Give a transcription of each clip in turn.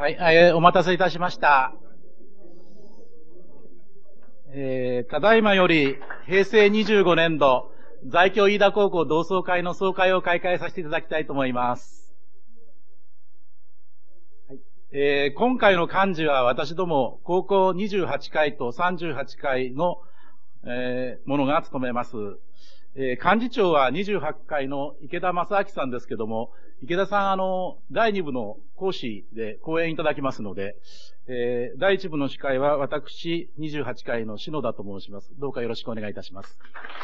はい、お待たせいたしました。ただいまより平成25年度在京飯田高校同窓会の総会を開会させていただきたいと思います。はい、今回の幹事は私ども高校28回と38回の、ものが務めます。幹事長は28回の池田正明さんですけども、池田さん第2部の講師で講演いただきますので、第1部の司会は私28回の篠田と申します。どうかよろしくお願いいたします。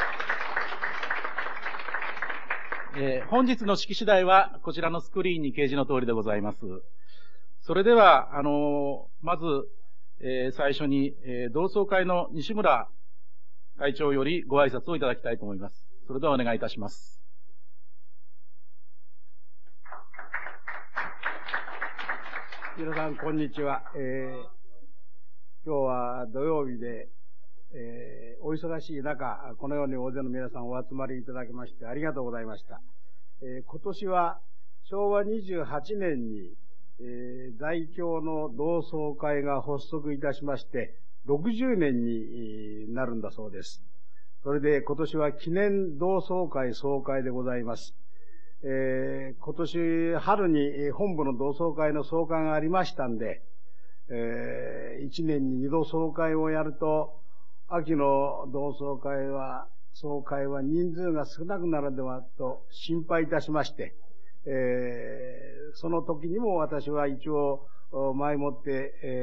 本日の式次第はこちらのスクリーンに掲示の通りでございます。それでは、まず、最初に、同窓会の西村会長よりご挨拶をいただきたいと思います。それではお願いいたします。 皆さん、こんにちは。今日は土曜日で、お忙しい中、このように大勢の皆さんお集まりいただきましてありがとうございました。今年は昭和28年に、在京の同窓会が発足いたしまして、60年になるんだそうです。それで今年は記念同窓会総会でございます。今年春に本部の同窓会の総会がありましたんで、1年に2度総会をやると、秋の同窓会は、総会は人数が少なくなるのではと心配いたしまして、その時にも私は一応前もって、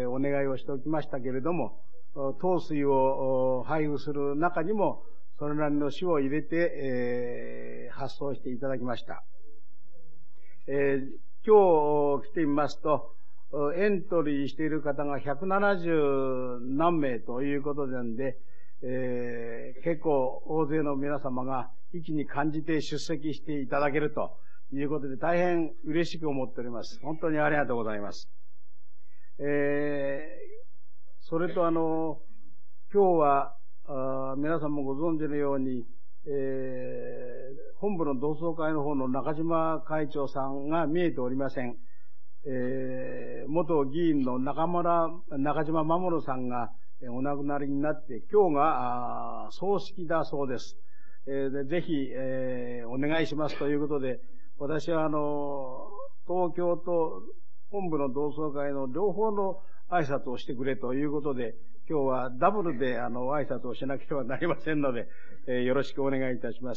お願いをしておきましたけれども、糖水を配布する中にもそれなりの紙を入れて、発送していただきました。今日来てみますと、エントリーしている方が170何名ということなんで、結構大勢の皆様が意気に感じて出席していただけるということで大変嬉しく思っております。本当にありがとうございます。それと今日は皆さんもご存知のように、本部の同窓会の方の中島会長さんが見えておりません。元議員の中島守さんがお亡くなりになって、今日が葬式だそうです。でぜひ、お願いしますということで、私は東京と本部の同窓会の両方の挨拶をしてくれということで、今日はダブルで挨拶をしなければなりませんので、よろしくお願いいたします。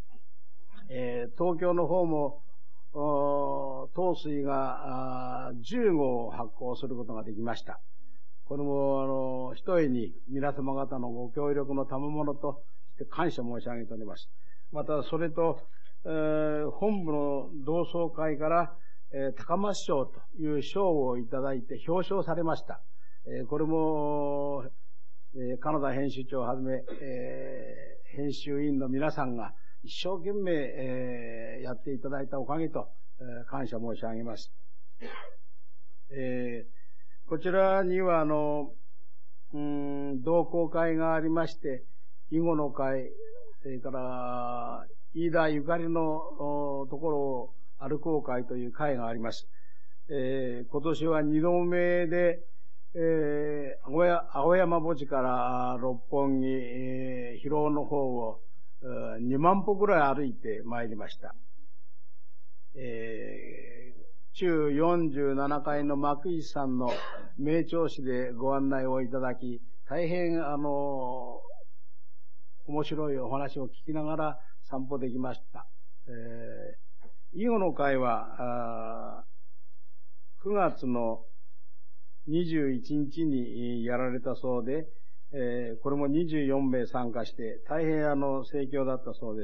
東京の方も糖水が10号発行することができました。これもひとえに皆様方のご協力の賜物として感謝申し上げております。またそれと、本部の同窓会から高松賞という賞をいただいて表彰されました。これも、金田編集長をはじめ、編集委員の皆さんが一生懸命、やっていただいたおかげと、感謝申し上げます。こちらには同好会がありまして、囲碁の会、それから飯田ゆかりのところを歩こう会という会があります。今年は2度目で、青山墓地から六本木、広尾の方を2万歩ぐらい歩いて参りました。中47階の幕石さんの名調子でご案内をいただき、大変面白いお話を聞きながら散歩できました。囲碁の会は9月の21日にやられたそうで、これも24名参加して大変盛況だったそうです。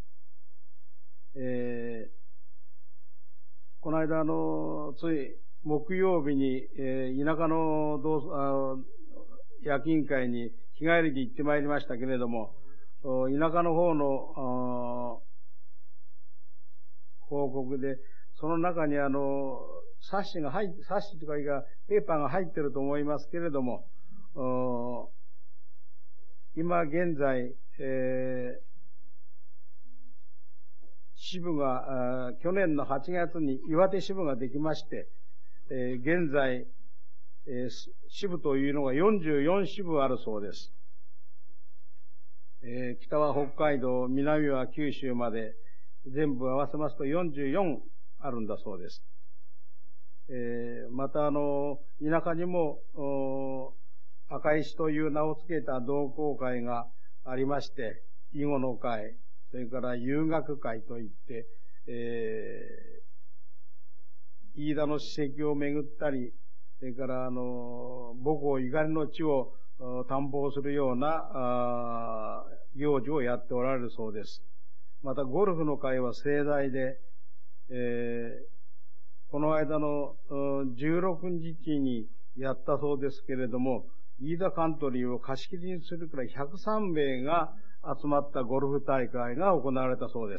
この間つい木曜日に、田舎の夜勤会に日帰りで行ってまいりましたけれども、田舎の方の報告で、その中に冊子というかペーパーが入ってると思いますけれども、今現在、支部が、去年の8月に岩手支部ができまして、 現在、支部というのが44支部あるそうです。北は北海道、南は九州まで、全部合わせますと44あるんだそうです。また田舎にも、赤石という名を付けた同好会がありまして、囲碁の会、それから遊学会といって、飯田の史跡を巡ったり、それから母校ゆかりの地を探訪するような行事をやっておられるそうです。またゴルフの会は盛大で、この間の16日にやったそうですけれども、飯田カントリーを貸し切りにするくらい103名が集まったゴルフ大会が行われたそうです。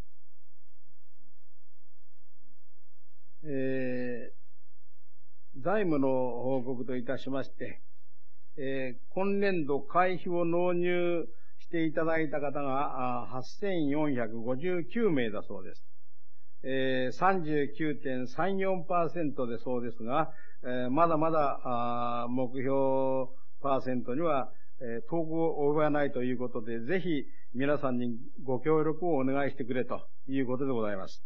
財務の報告といたしまして、今年度会費を納入していただいた方が8459名だそうです。39.34% でそうですが、まだまだ目標パーセントには遠く及ばないということで、ぜひ皆さんにご協力をお願いしてくれということでございます。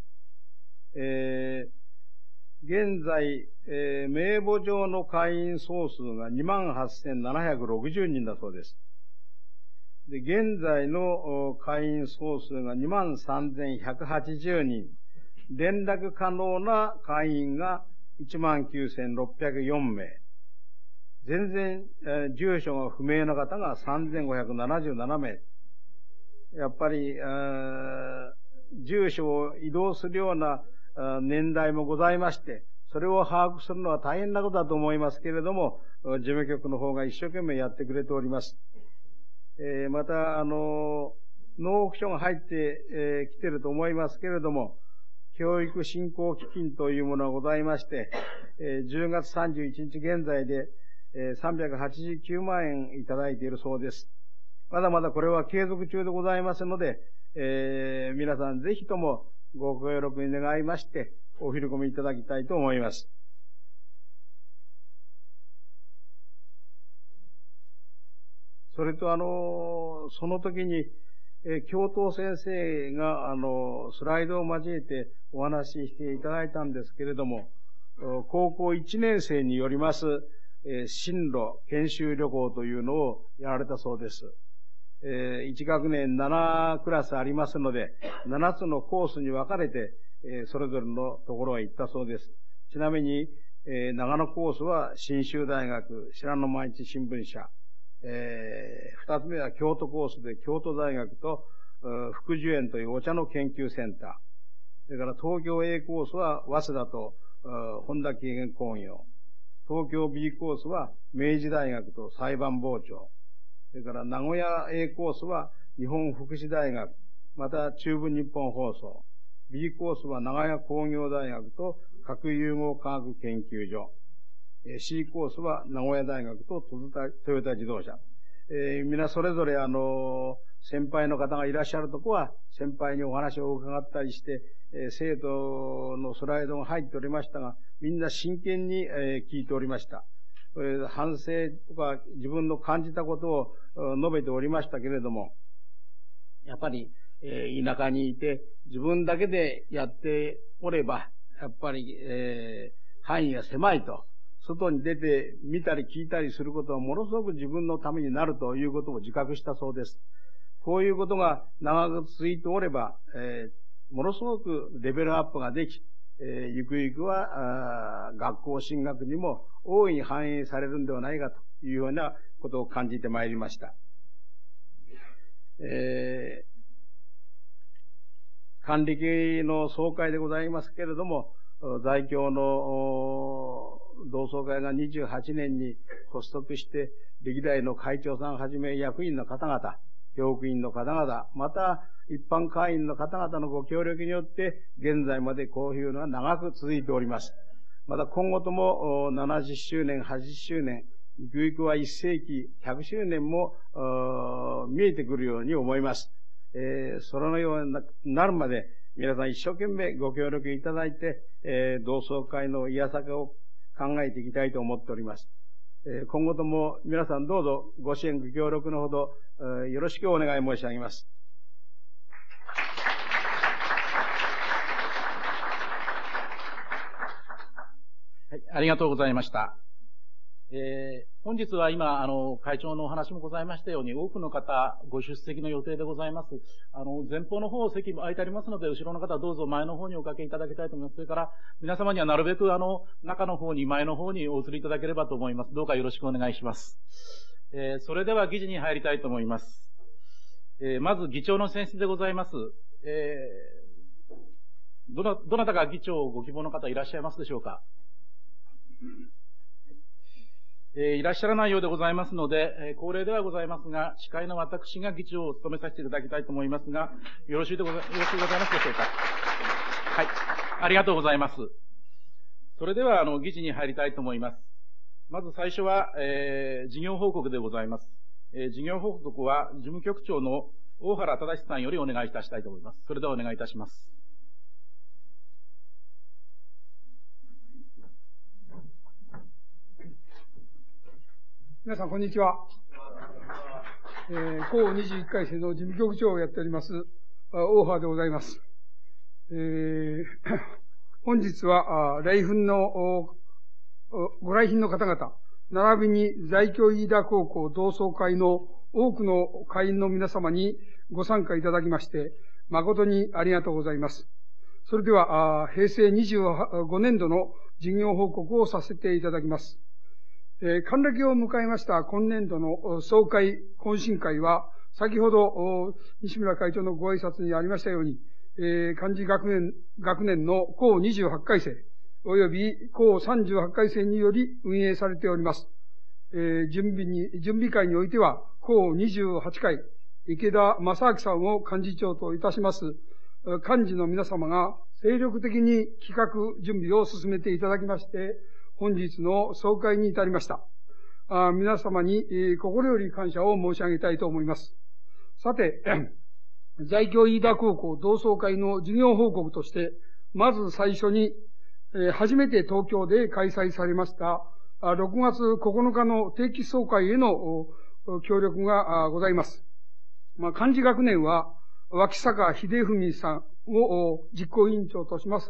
現在、名簿上の会員総数が 28,760 人だそうです。で、現在の会員総数が 23,180 人。連絡可能な会員が 19,604 名。全然、住所が不明な方が 3,577 名。やっぱり、住所を移動するような年代もございまして、それを把握するのは大変なことだと思いますけれども、事務局の方が一生懸命やってくれております。また、納付書が入ってきていると思いますけれども、教育振興基金というものがございまして、10月31日現在で389万円いただいているそうです。まだまだこれは継続中でございますので、皆さんぜひともご協力に願いまして、お振り込みいただきたいと思います。それとその時に、教頭先生がスライドを交えてお話ししていただいたんですけれども、高校1年生によります、進路研修旅行というのをやられたそうです。1学年7クラスありますので、7つのコースに分かれて、それぞれのところへ行ったそうです。ちなみに、長野コースは信州大学、信濃毎日新聞社、二つ目は京都コースで京都大学と福寿園というお茶の研究センター。それから東京 A コースは早稲田と本田経験工業。東京 B コースは明治大学と裁判傍聴。それから名古屋 A コースは日本福祉大学、また中部日本放送。B コースは長屋工業大学と核融合科学研究所。C コースは名古屋大学とトヨタ自動車。皆それぞれ先輩の方がいらっしゃるとこは先輩にお話を伺ったりして、生徒のスライドが入っておりましたが、みんな真剣に聞いておりました。反省とか自分の感じたことを述べておりましたけれども、やっぱり田舎にいて自分だけでやっておれば、やっぱり範囲が狭いと。外に出て見たり聞いたりすることはものすごく自分のためになるということを自覚したそうです。こういうことが長く続いておれば、ものすごくレベルアップができ、ゆくゆくは学校進学にも大いに反映されるんではないかというようなことを感じてまいりました。管理系の総会でございますけれども、在京の同窓会が28年に発足して、歴代の会長さんはじめ役員の方々、教育員の方々、また一般会員の方々のご協力によって、現在までこういうのは長く続いております。また今後とも70周年、80周年、ゆくゆくは1世紀、100周年も見えてくるように思います。そのようになるまで、 皆さん一生懸命ご協力いただいて、同窓会のいやさかを考えていきたいと思っております。今後とも皆さんどうぞご支援ご協力のほど、よろしくお願い申し上げます。 はい、ありがとうございました。本日は今、会長のお話もございましたように、多くの方、ご出席の予定でございます。前方の方、席も空いてありますので、後ろの方はどうぞ前の方におかけいただきたいと思います。それから、皆様にはなるべく中の方に、前の方にお移りいただければと思います。どうかよろしくお願いします。それでは議事に入りたいと思います。まず、議長の選出でございます。どなたが議長をご希望の方いらっしゃいますでしょうか。いらっしゃらないようでございますので、恒例ではございますが、司会の私が議長を務めさせていただきたいと思いますが、よろしいでございますでしょうか。はい。ありがとうございます。それでは、議事に入りたいと思います。まず最初は、事業報告でございます。事業報告は、事務局長の大原正さんよりお願いいたしたいと思います。それではお願いいたします。 皆さん、こんにちは。高21回生の事務局長をやっております、大原でございます。本日は、ご来賓の方々、並びに在京飯田高校同窓会の多くの会員の皆様にご参加いただきまして、誠にありがとうございます。それでは、平成25年度の事業報告をさせていただきます。還暦を迎えました今年度の総会懇親会は、先ほど西村会長のご挨拶にありましたように、幹事学年の高28回生、および高38回生により運営されております。準備会においては、高28回、池田正明さんを幹事長といたします、幹事の皆様が精力的に企画準備を進めていただきまして、本日の総会に至りました。皆様に、心より感謝を申し上げたいと思います。さて、在京飯田高校同窓会の事業報告として、まず最初に、初めて東京で開催されました、6月9日の定期総会への協力がございます。幹事学年は、脇坂秀文さんを実行委員長とします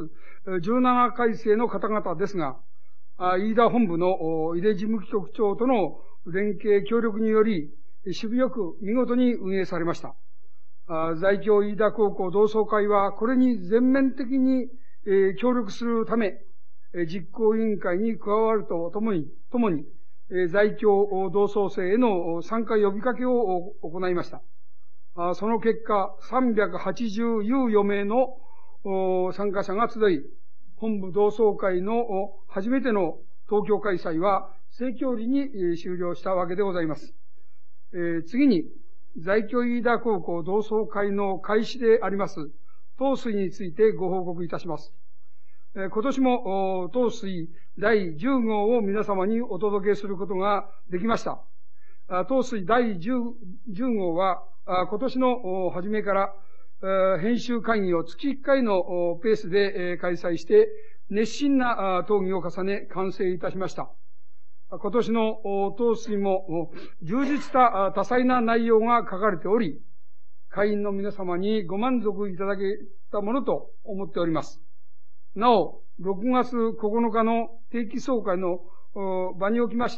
、17回生の方々ですが、飯田本部の井出事務局長との連携協力により、しぶよく見事に運営されました。在京飯田高校同窓会は、これに全面的に協力するため、実行委員会に加わるとともに、在京同窓生への参加呼びかけを行いました。その結果、384名の参加者が集い、本部同窓会の初めての東京開催は盛況裏に終了したわけでございます。次に、在京飯田高校同窓会の開始であります、東水についてご報告いたします。今年も東水第10号を皆様にお届けすることができました。東水第10号は、今年の初めから、編集会議を月1回のペースで開催して、熱心な討議を重ね、完成いたしました。今年の東水も充実した多彩な内容が書かれており、会員の皆様にご満足いただけたものと思っております。なお、6月9日の定期総会の場におきまして、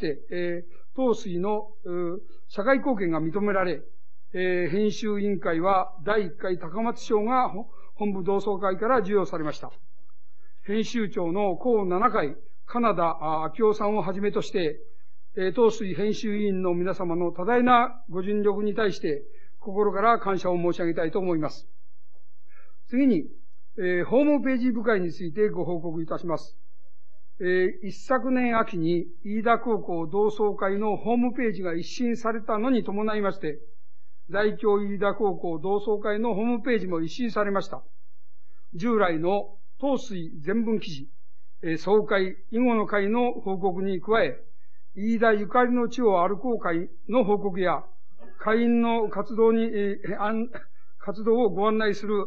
東水の社会貢献が認められ、編集委員会は第1回高松賞が本部同窓会から授与されました。編集長の高7回、金田明夫さんをはじめとして、東水編集委員の皆様の多大なご尽力に対して、心から感謝を申し上げたいと思います。次に、ホームページ部会についてご報告いたします。一昨年秋に飯田高校同窓会のホームページが一新されたのに伴いまして、在京飯田高校同窓会のホームページも一新されました。従来の東水全文記事、総会、以後の会の報告に加え、飯田ゆかりの地を歩こう会の報告や、会員の活動をご案内する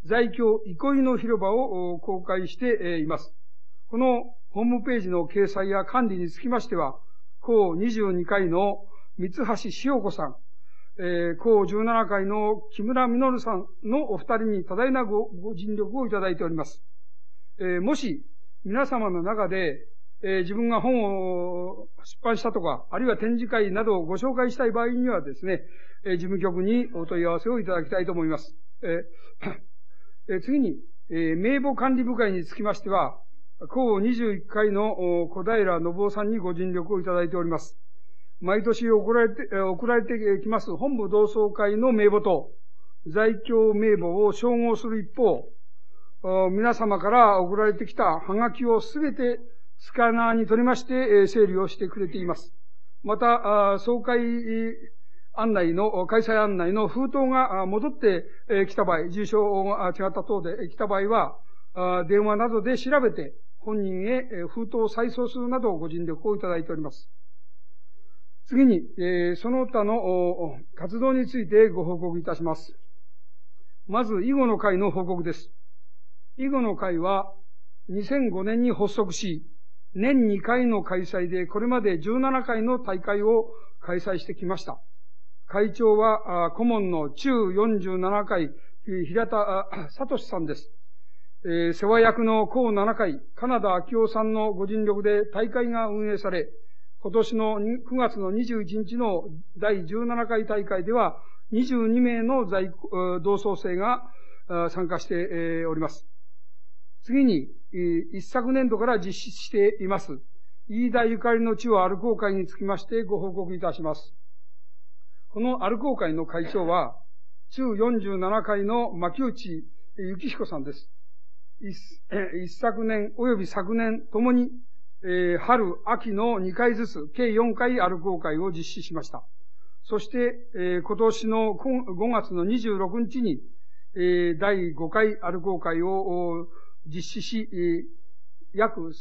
在京憩いの広場を公開しています。このホームページの掲載や管理につきましては、高22回の三橋塩子さん、高17回の木村実さんのお二人に多大なご尽力をいただいております。もし皆様の中で、自分が本を出版したとか、あるいは展示会などをご紹介したい場合にはですね、事務局にお問い合わせをいただきたいと思います。次に、名簿管理部会につきましては、高21回の小平信夫さんにご尽力をいただいております。毎年送られてきます本部同窓会の名簿と在京名簿を照合する一方、皆様から送られてきたハガキをすべてスキャナーに取りまして整理をしてくれています。また、総会案内の、開催案内の封筒が戻ってきた場合、住所が違った等で来た場合は、電話などで調べて本人へ封筒を再送するなどご尽力をいただいております。次に、その他の活動についてご報告いたします。まず、囲碁の会の報告です。囲碁の会は2005年に発足し、年2回の開催でこれまで17回の大会を開催してきました。会長は顧問の中47回平田聡さんです。世話役の高7回金田昭夫さんのご尽力で大会が運営され、今年の9月の21日の第17回大会では22名の同窓生が参加しております。次に、一昨年度から実施しています、飯田ゆかりの地を歩こう会につきましてご報告いたします。この歩こう会の会長は、中47回の牧内幸彦さんです。一昨年及び昨年ともに、春、秋の2回ずつ、計4回歩こう会を実施しました。そして、今年の5月の26日に、第5回歩こう会を実施し、約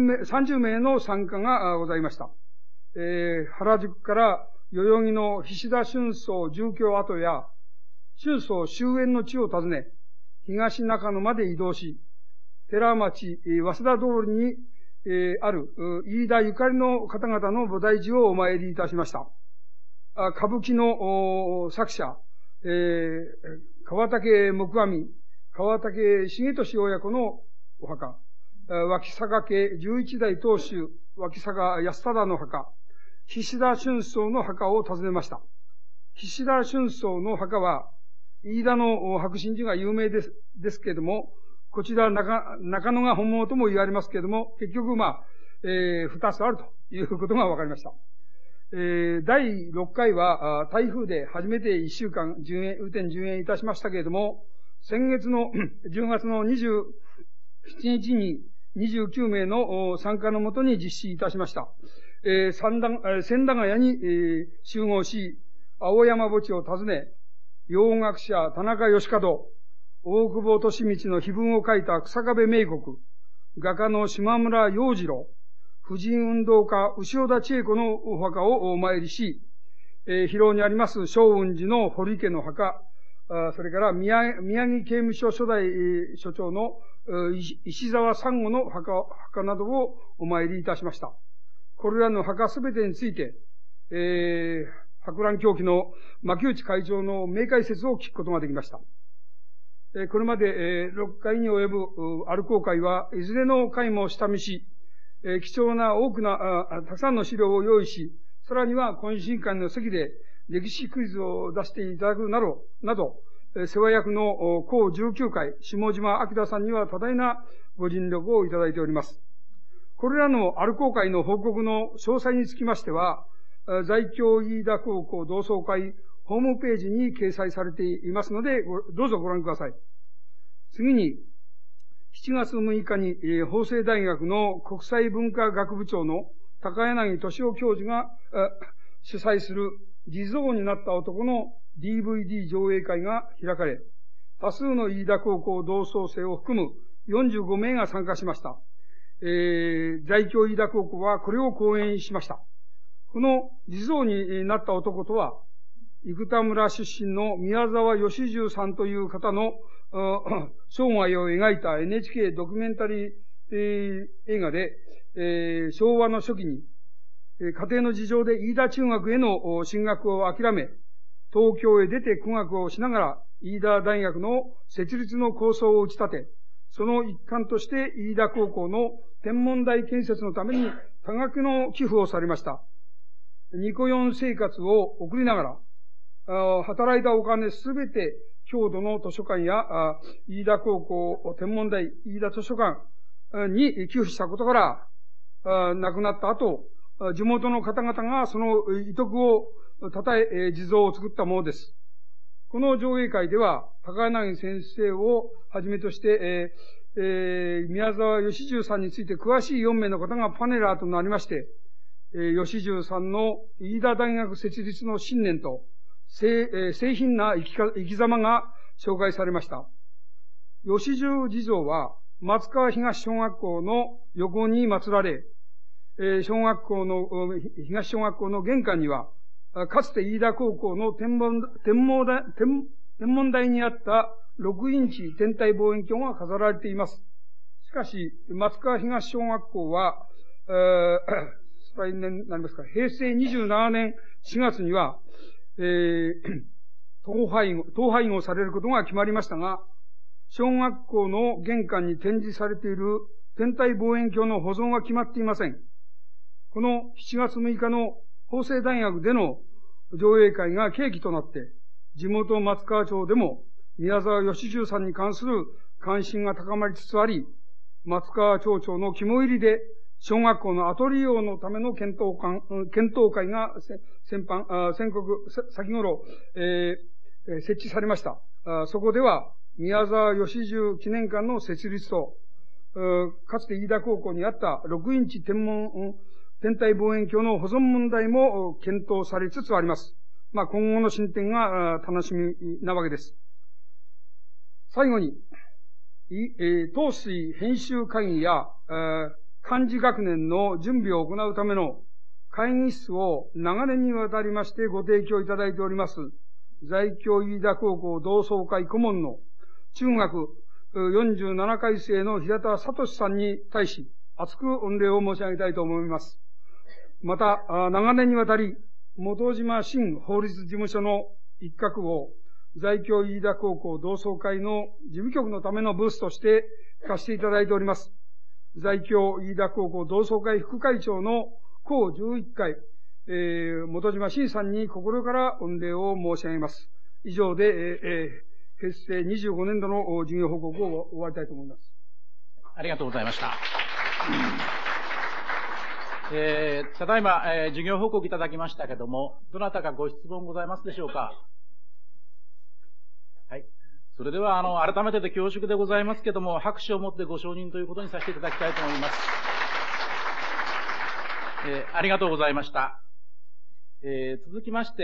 30名の参加がございました。原宿から代々木の菱田春草住居跡や春草終焉の地を訪ね、東中野まで移動し、寺町、早稲田通りに、ある、飯田ゆかりの方々の菩提寺をお参りいたしました。歌舞伎の作者、川竹木阿弥、川竹重俊親子のお墓、脇坂家11代当主、脇坂安忠の墓、菱田春草の墓を訪ねました。菱田春草の墓は、飯田の白真寺が有名ですけれども、こちら中野が本物とも言われますけれども、結局二つあるということが分かりました。第6回は台風で初めて1週間雨天順延いたしましたけれども、先月の10月の27日に29名の参加のもとに実施いたしました。千駄ヶ谷に集合し、青山墓地を訪ね、洋学者田中義門、大久保利通の碑文を書いた草壁明国、画家の島村洋次郎、婦人運動家牛尾田千恵子のお墓をお参りし、広尾にあります松雲寺の堀家の墓、それから宮城刑務所初代所長の石沢珊瑚の墓などをお参りいたしました。これらの墓すべてについて、博覧協会の牧内会長の明解説を聞くことができました。これまで6回に及ぶ歩こう会はいずれの会も下見し、貴重なたくさんの資料を用意し、さらには懇親会の席で歴史クイズを出していただくなど、世話役の高19回、下島明さんには多大なご尽力をいただいております。これらの歩こう会の報告の詳細につきましては、在京飯田高校同窓会ホームページに掲載されていますので、どうぞご覧ください。次に、7月6日に、法政大学の国際文化学部長の高柳俊夫教授が主催する地蔵になった男の DVD 上映会が開かれ、多数の飯田高校同窓生を含む45名が参加しました。在京飯田高校はこれを講演しました。この地蔵になった男とは、生田村出身の宮沢義重さんという方の生涯を描いた NHK ドキュメンタリー、映画で、昭和の初期に、家庭の事情で飯田中学への進学を諦め、東京へ出て苦学をしながら、飯田大学の設立の構想を打ち立て、その一環として飯田高校の天文台建設のために多額の寄付をされました。ニコヨン生活を送りながら、働いたお金すべて郷土の図書館や、飯田高校天文台飯田図書館に寄付したことから、亡くなった後、地元の方々がその遺徳を称え、地蔵を作ったものです。この上映会では、高柳先生をはじめとして、宮沢義重さんについて詳しい4名の方がパネラーとなりまして、義重さんの飯田大学設立の信念と、製品な生き様が紹介されました。義重地蔵は、松川東小学校の横に祀られ、東小学校の玄関には、かつて飯田高校の天文台にあった6インチ天体望遠鏡が飾られています。しかし、松川東小学校は、来年になりますか、平成27年4月には、統廃合されることが決まりましたが、小学校の玄関に展示されている天体望遠鏡の保存は決まっていません。この7月6日の法政大学での上映会が契機となって、地元松川町でも宮沢義重さんに関する関心が高まりつつあり、松川町長の肝入りで、小学校の後利用のための検討会が先頃、設置されました。そこでは、宮沢義重記念館の設立と、かつて飯田高校にあった6インチ天体望遠鏡の保存問題も検討されつつあります。今後の進展が楽しみなわけです。最後に、東水編集会議や、漢字学年の準備を行うための会議室を長年にわたりましてご提供いただいております、在京飯田高校同窓会顧問の中学47回生の平田聡さんに対し、厚く御礼を申し上げたいと思います。また、長年にわたり、本島新法律事務所の一角を、在京飯田高校同窓会の事務局のためのブースとして貸していただいております。在京飯田高校同窓会副会長の高11回、本島新さんに心から御礼を申し上げます。以上で、平成25年度の事業報告を終わりたいと思います。 ありがとうございました。ただいま、授業報告いただきましたけども、どなたかご質問ございますでしょうか。はい。それでは、改めてで恐縮でございますけども、拍手をもってご承認ということにさせていただきたいと思います。ありがとうございました。続きまして、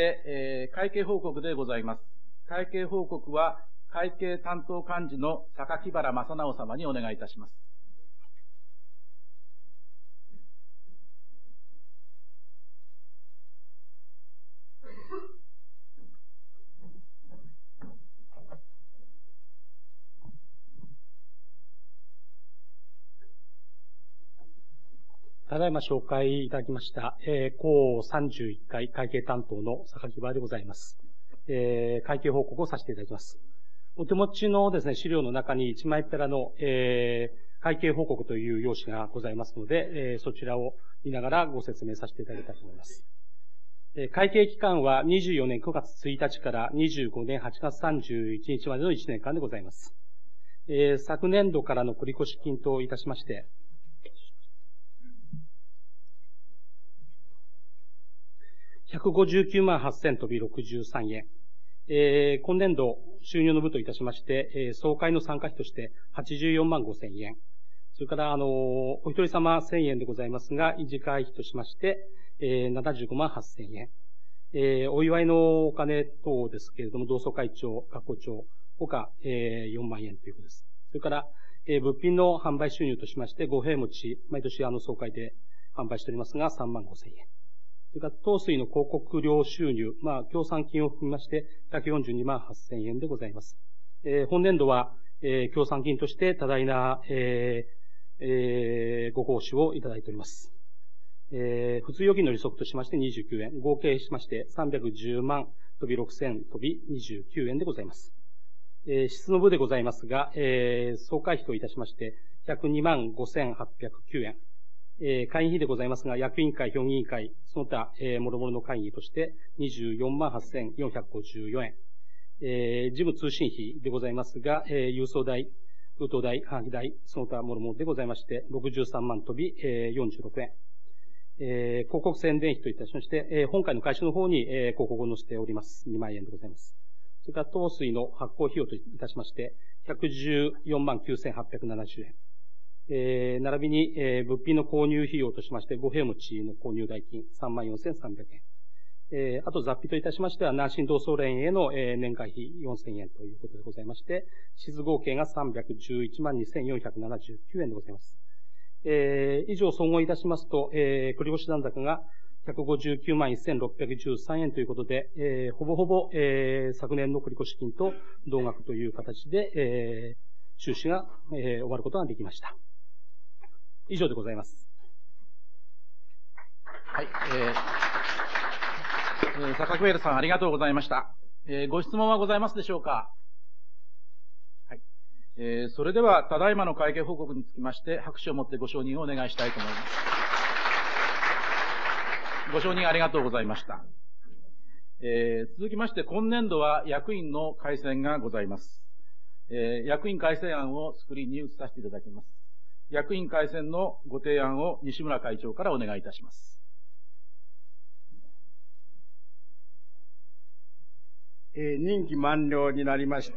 会計報告でございます。会計報告は、会計担当幹事の榊原正直様にお願いいたします。 ただいま紹介いただきました、高31回会計担当の榊原でございます。会計報告をさせていただきます。お手持ちのですね、資料の中に1枚ペラの、会計報告という用紙がございますので、そちらを見ながらご説明させていただきたいと思います。会計期間は24年9月1日から25年8月31日までの1年間でございます。昨年度からの繰越金といたしまして、159万8000飛び63円。今年度収入の部といたしまして、総会の参加費として84万5000円。それから、お一人様1000円でございますが、維持会費としまして、75万8000円。お祝いのお金等ですけれども、同窓会長、学校長、他、4万円ということです。それから、物品の販売収入としまして、五平餅、毎年総会で販売しておりますが、3万5000円。それから、東水の広告料収入、協賛金を含みまして、142万8000円でございます。 本年度は、協賛金として多大な、ご奉仕をいただいております。普通預金の利息としまして29円、合計しまして310万飛び6000飛び29円でございます。支出の部でございますが、総会費といたしまして102万5809円。会員費でございますが、役員会、評議員会、その他、諸々の会議として24万8454円。事務通信費でございますが、郵送代、封筒代、はがき代、その他諸々でございまして、63万飛び、46円。広告宣伝費といたしまして、本会の会社の方に、広告を載せております。2万円でございます。それから、当水の発行費用といたしまして、114万9870円。並びに、物品の購入費用としまして、五平餅の購入代金3万4300円。あと雑費といたしましては、南進同窓連への、年会費4000円ということでございまして、支出合計が311万2479円でございます。以上総合いたしますと、繰越残高が159万1613円ということで、ほぼほぼ、昨年の繰越金と同額という形で、収支が、終わることができました。以上でございます。 はい。榊ウェルさんありがとうございました。ご質問はございますでしょうか。はい。それでは、ただいまの会計報告につきまして、拍手をもってご承認をお願いしたいと思います。ご承認ありがとうございました。続きまして、今年度は役員の改選がございます。役員改選案をスクリーンに移させていただきます。役員改選のご提案を西村会長からお願いいたします。 任期満了になりまして、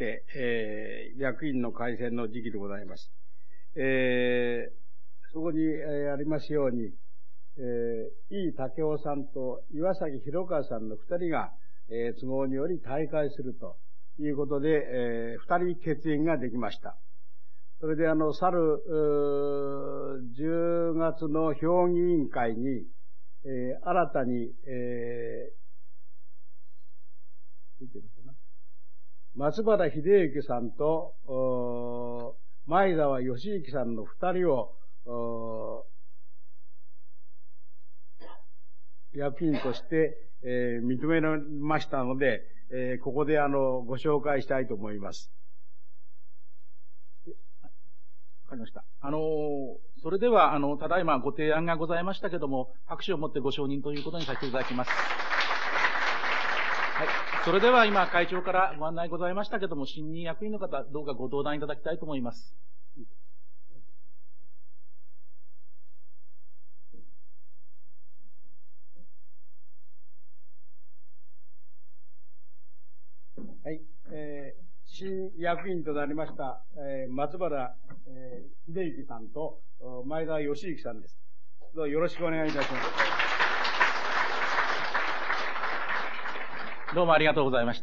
役員の改選の時期でございます。そこに、ありますように、井伊武夫さんと岩崎宏和さんの二人が、都合により退会するということで、二人欠員ができました。それで去る10月の評議委員会に、新たに、松原秀幸さんと前澤義行さんの二人を役員として、認めましたので、ここでご紹介したいと思います。 わかりました。それでは、ただいまご提案がございましたけども、拍手をもってご承認ということにさせていただきます。はい。それでは今、会長からご案内ございましたけども、新任役員の方、どうかご登壇いただきたいと思います。 はい。新役員となりました、松原、秀幸さんと前澤義行さんです。どうぞよろしくお願いいたします。 どうもありがとうございました。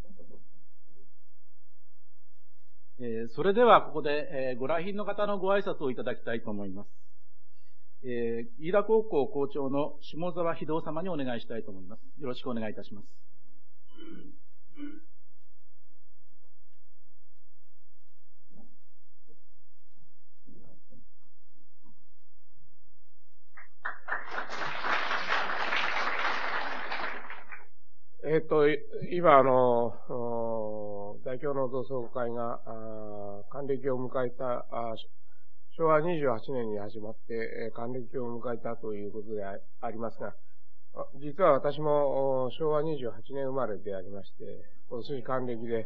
それではここで、ご来賓の方のご挨拶をいただきたいと思います。飯田高校校長の下澤秀夫様にお願いしたいと思います。よろしくお願いいたします。 今、代表の同窓会が、還暦を迎えた、昭和28年に始まって、還暦を迎えたということでありますが、実は私も昭和28年生まれでありまして、今年還暦で、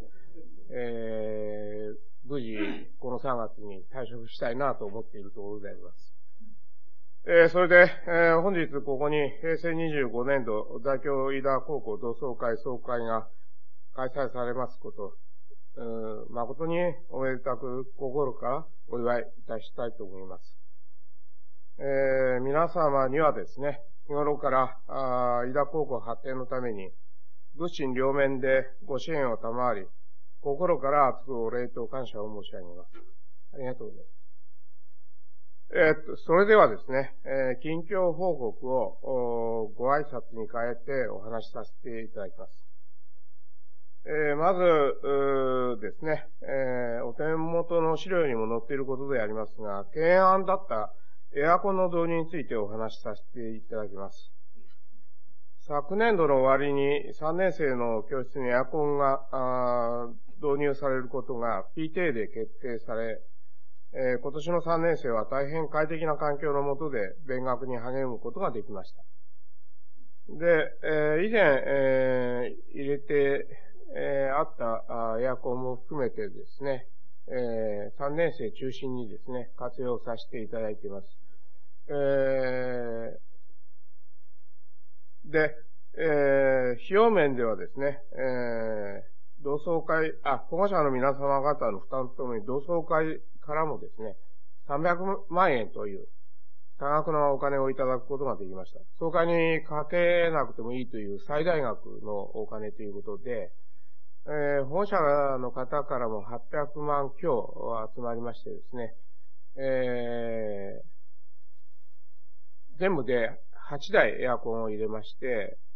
無事、この3月に退職したいなと思っているところであります。それで、本日ここに平成25年度在京飯田高校同窓会総会が開催されますこと、誠におめでたく心からお祝いいたしたいと思います。皆様にはですね、日頃から飯田高校発展のために物心両面でご支援を賜り、心から厚くお礼と感謝を申し上げます。ありがとうございます。それではですね、近況報告をご挨拶に変えてお話しさせていただきます。まず、 ですね、お手元の資料にも載っていることでありますが、懸案だったエアコンの導入についてお話しさせていただきます。昨年度の終わりに3年生の教室にエアコンが導入されることが PTA で決定され、今年の3年生は大変快適な環境の下で勉学に励むことができました。で、以前、入れて、あったエアコンも含めてですね、3年生中心にですね、活用させていただいています。で、費用面ではですね、同窓会、保護者の皆様方の負担とともに同窓会からもですね、300万円という多額なお金をいただくことができました。総会にかけなくてもいいという最大額のお金ということで、保護者の方からも800万強集まりましてですね、全部で8台エアコンを入れまして、